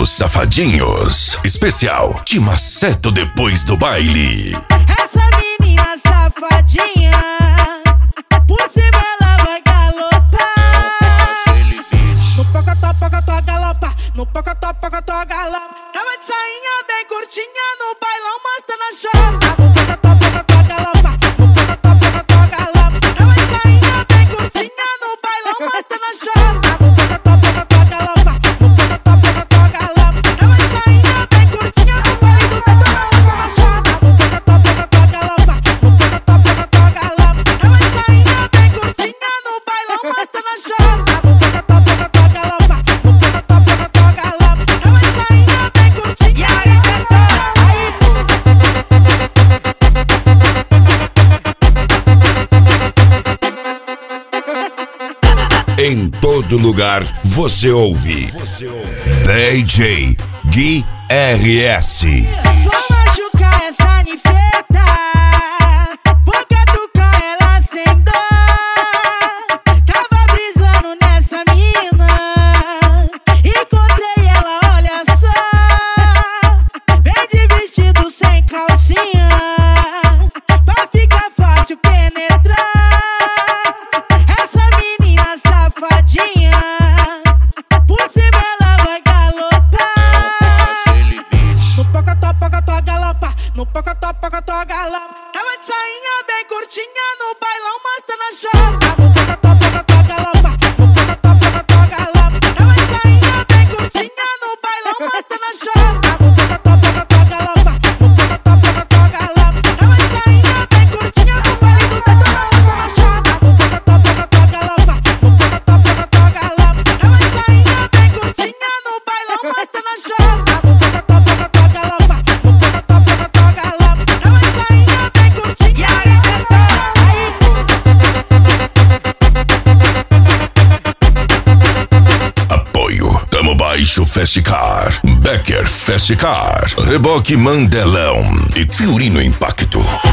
Os Safadinhos. Especial Te Maceto Depois do Baile. Essa menina safadinha, por cima ela vai galopar. No pocotó galopa, no pocotó galopa. Tava de sainha bem curtinha no bailão mostrando a chota. No pocotó galopa, no pocotó galopa. Tava de sainha bem curtinha no bailão mostrando a chota. No pocotó galopa, no pocotó galopa. Tava de sainha bem curtinha no baile do Detona mostrando a chota. No pocotó galopa, no pocotó galopa. Tava de sainha bem curtinha no bailão mostrando a chota. No pocotó galopa, no pocotó galopa. Tava de sainha bem curtinha. E aí, Em todo lugar você ouve DJ Gui RS. vou machucar essa nifeta, vou catucar ela sem dó. Tava brisando nessa mina, encontrei ela, olha só. Vem de vestido sem calcinha, pra ficar fácil penetrar. Essa menina safadinha, por cima ela vai galopar. No pocotó galopa, no pocotó galopa. Tava de sainha bem curtinha no bailão mostrando a chota. No pocotó galopa, no pocotó galopa. Tava de sainha bem curtinha no bailão mostrando a chota. No pocotó galopa, no pocotó galopa. Tava de sainha bem curtinha no baile do Detona mostrando a chota. No pocotó galopa, no pocotó galopa. Tava de sainha bem curtinha no bailão mostrando a chota. No pocotó galopa, no pocotó galopa. Tava de sainha bem curtinha. E aí, Apoio Tamo Baixo Festicar, Becker Festicar, Reboque Mandelão e Fiorino Impacto.